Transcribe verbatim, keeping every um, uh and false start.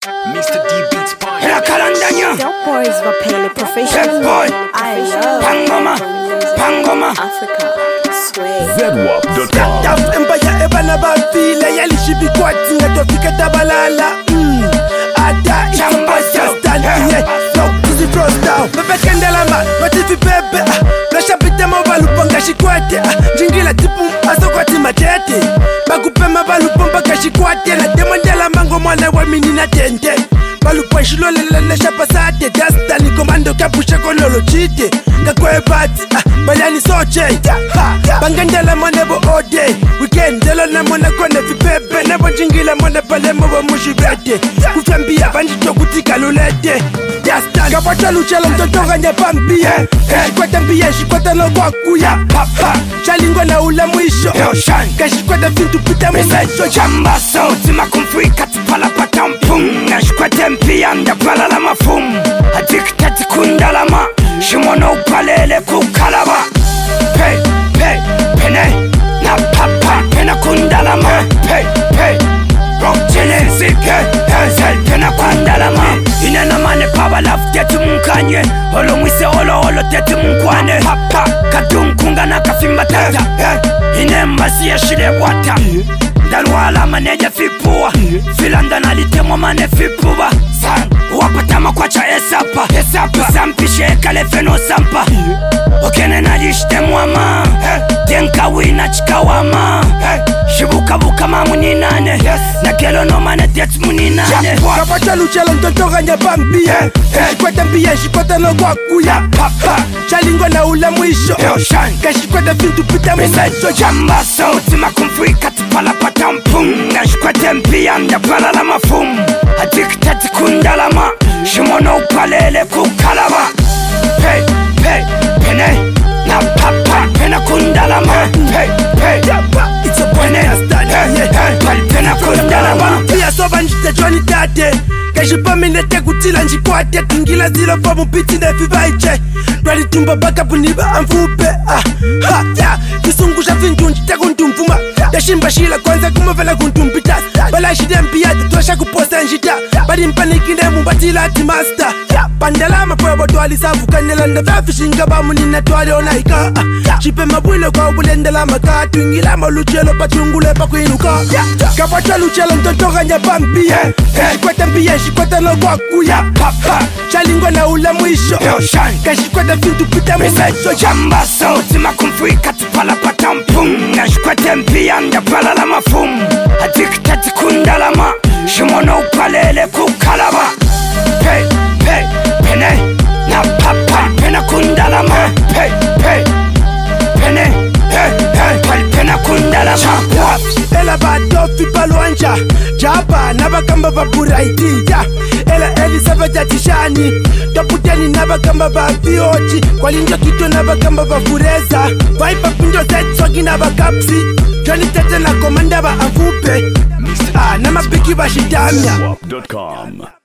Mister D Beats Boy. Hela kalandanya. Dope boys were paying professional. Boy. I love Pangoma. Pangoma. Africa. Sway. zedwap dot com. Daf empaya ebana bafile yalishibi kwati ngatofika tabalala. Mm. Ada Chamba just stand here. No, easy frost down. Bebe kendela ma, watifi bebe. Flasha bite mabalu panga shikwate. Jingila tipu aso kwati matete. Bagupe mabalu pomba kashikwate. Na demandela mango mwana wa mini na tente. Balu pweshilo lelele shapasate. Dasta ni komando kapusha kololo chite. Kakwe bati, bayani soche. Bangandela mwanebo all day. Weekend dela na mwana kone vipebe. Nebo jingila mwana pale mwa mushibete. Kufembia bandito kutika lulete. Dasta kapata luchela mtoto ganya pambie. Kashikwata mbie shikwata no kwa kuya. Chalingo na ula mwisho. Kashikwata vintu pita mwisho. Chamba sauti makumfrika tipala patampung. Kashikwata mpia ndapala la mafum. Adiktati kundalama. Shimono upalele kukalaba. Pay, pay, pene. Na papa, pena kundalama. Pay, pay. Rock chile, zike. Hazel, pena kundalama. Inena mane paba laf tetu mkanye. Olo mwise olo olo tetu mkwane. Papa, kadunkunga na kafimba tata. Inemba siya shile wata. Dalwala maneja fipua. Filanda nalitemo mane fipuba. San, wapata makwacha esapa. Esapa, sampishe kale feno sampa. Okene nalishte mwama. Genka wina chikawama. Shibuka buka mamu ni nane. Na kelo no mane tetu muni nane. Kapata luchela mtoto ganya pambie. Kashikwata mbie shikwata no kwa kuya. Chalingo na ula mwisho. Kashikwata vintu pita mwisho. Chamba sauti makumfrika tipala patampung. Kashikwata mpia ndapala la mafum. Adiktati kundalama. Shimono upalele kukalaba. Pay, pay, pene. Na papa, pena kundalama. Pay, pay, it's a boy Nastan. pena kundalama. Pia soba njite Johnny Tate. Kashipa minete kutila njikwate. Tungila zilo pa mupiti ne fibaiche. Dwali tumba baka puniba amfupe. Ha, ya, kisungusha fintu njite kuntumfuma. Yashimba shila kwanza kumavela kuntumpita. Bala shide mpia tutosha kuposa njita. Badi mpanikine mumbatila ati master. Pandalama pwebo twali safu kanela nda fishinga bamu nina twali onaika. Chipe mabwile kwa ubulendela maka. Tuingila maluchelo pachungule pa kuinuka. Kapata luchelo mtoto ganya pampie. Kashikwata mbie shikwata no kwa kuya. Chalingo na ula mwisho. Kashikwata vintu pita mwisho. Chamba sauti makumfrika tipala patampung. Kashikwata mpia ndapala la mafum. Adiktati kundalama. Shimono upalele kukalaba. Pay, pay, pene. Na papa, pena kundalama. Pay, pay, pene. Hey, hey, pena kundalama. Ela badofi palwanja. Jaba nabakamba baburaiti. Ela Elizabeth jatishani. Toputeni nabakamba babioji. Kwa linjo kito nabakamba babureza. Vaipa pindo zetsogi nabakapsi. Johnny Tete na komanda ba avupe. Ah, namapiki bashitamya. zedwap dot com.